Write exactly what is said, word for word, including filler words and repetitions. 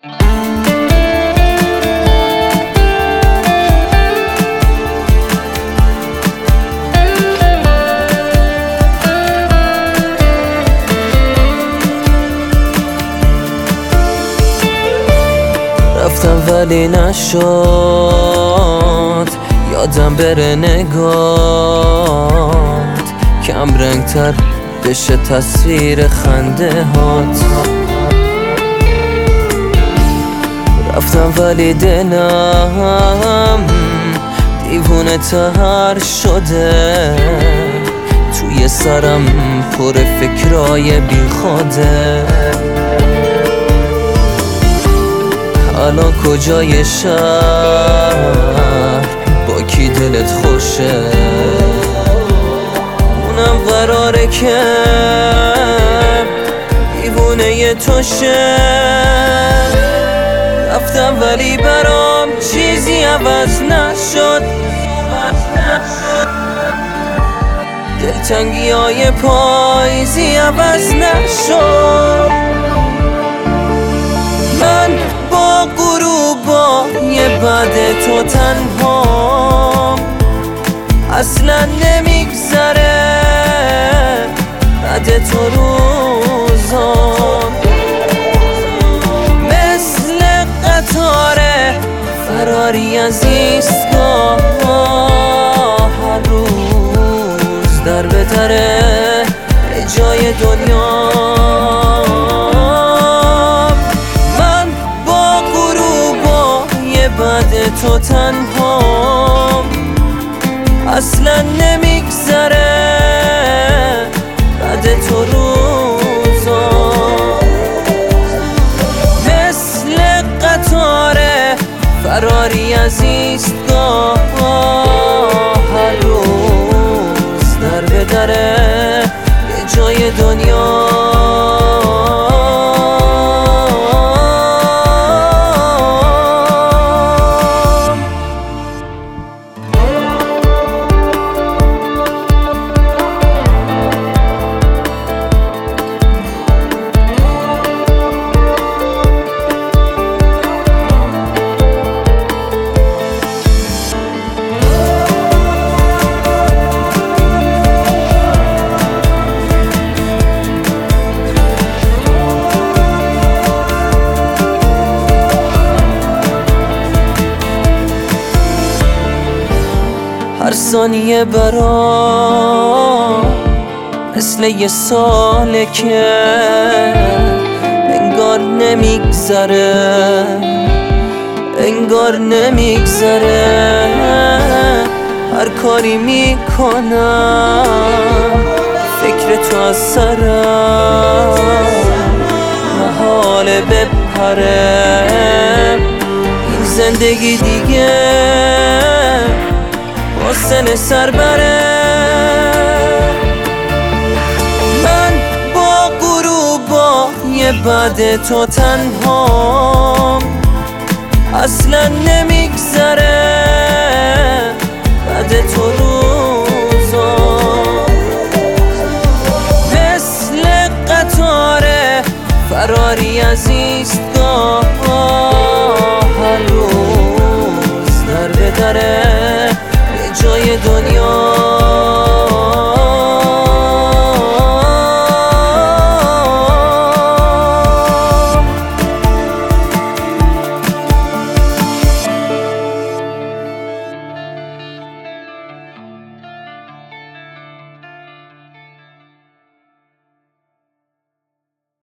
رفتم ولی نشد یادم بره نگات، کم رنگ تر بشه تصویر خنده هات. رفتم ولی دلم دیوونه تر شده، توی سرم پر فکرای بی خوده. الان کجای شهر با کی دلت خوشه، اونم قراره که دیوونه تو شه. رفتم ولی برام چیزی عوض نشد، دلتنگی های پاییزی عوض نشد. من با غروبای بعد تو تنها، اصلا نمیگذره بعد تو روزام. مثل قطار فراری از ایستگاه، هر روز در به دره جای دنیا. بعد تو تنها، اصلا نمیگذره بعد تو روزا. مثل قطار فراری از ایستگاه، هر روز در به دره یه جای دنیا. هر ثانیه برام مثل یه ساله که انگار نمیگذره، انگار نمیگذره. هر کاری میکنم فکر تو از سرم، محاله بپره این زندگی دیگه، حسن سر بره. من با غروبای بعد تو تنها، اصلا نمیگذره بعد تو روزا. مثل قطار فراری از ایستگاه، هر روز در به دره جای دنیا.